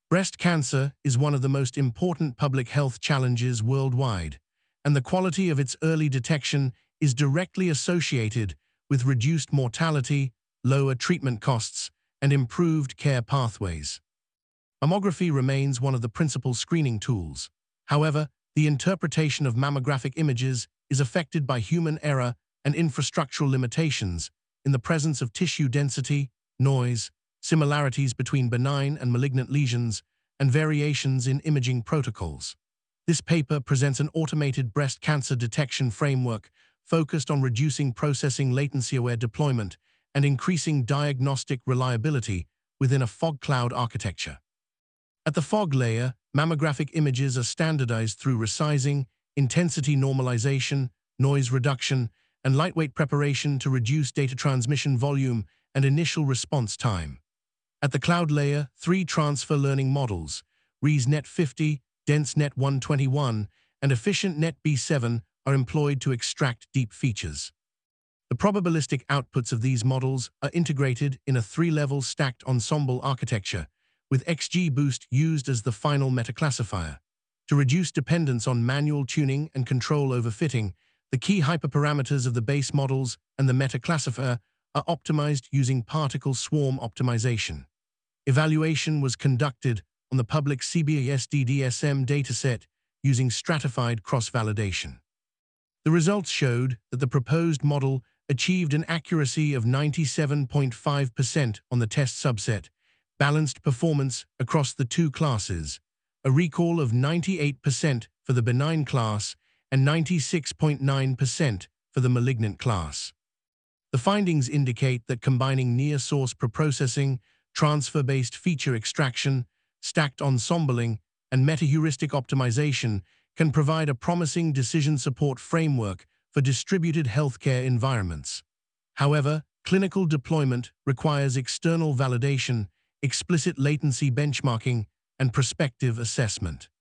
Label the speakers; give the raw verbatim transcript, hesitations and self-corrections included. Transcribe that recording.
Speaker 1: Breast cancer is one of the most important public health challenges worldwide, and the quality of its early detection is directly associated with reduced mortality, lower treatment costs, and improved care pathways. Mammography remains one of the principal screening tools. However, the interpretation of mammographic images is affected by human error and infrastructural limitations in the presence of tissue density, noise, similarities between benign and malignant lesions, and variations in imaging protocols. This paper presents an automated breast cancer detection framework focused on reducing processing latency-aware deployment and increasing diagnostic reliability within a fog cloud architecture. At the fog layer, mammographic images are standardized through resizing, intensity normalization, noise reduction, and lightweight preparation to reduce data transmission volume and initial response time. At the cloud layer, three transfer learning models, ResNet fifty, DenseNet one twenty-one, and EfficientNet B seven, are employed to extract deep features. The probabilistic outputs of these models are integrated in a three-level stacked ensemble architecture, with XGBoost used as the final metaclassifier. To reduce dependence on manual tuning and control over fitting, the key hyperparameters of the base models and the metaclassifier are optimized using particle swarm optimization. Evaluation was conducted on the public C B S D D S M dataset using stratified cross-validation. The results showed that the proposed model achieved an accuracy of ninety-seven point five percent on the test subset, balanced performance across the two classes, a recall of ninety-eight percent for the benign class and ninety-six point nine percent for the malignant class. The findings indicate that combining near-source preprocessing, transfer-based feature extraction, stacked ensembling, and meta-heuristic optimization can provide a promising decision support framework for distributed healthcare environments. However, clinical deployment requires external validation, explicit latency benchmarking, and prospective assessment.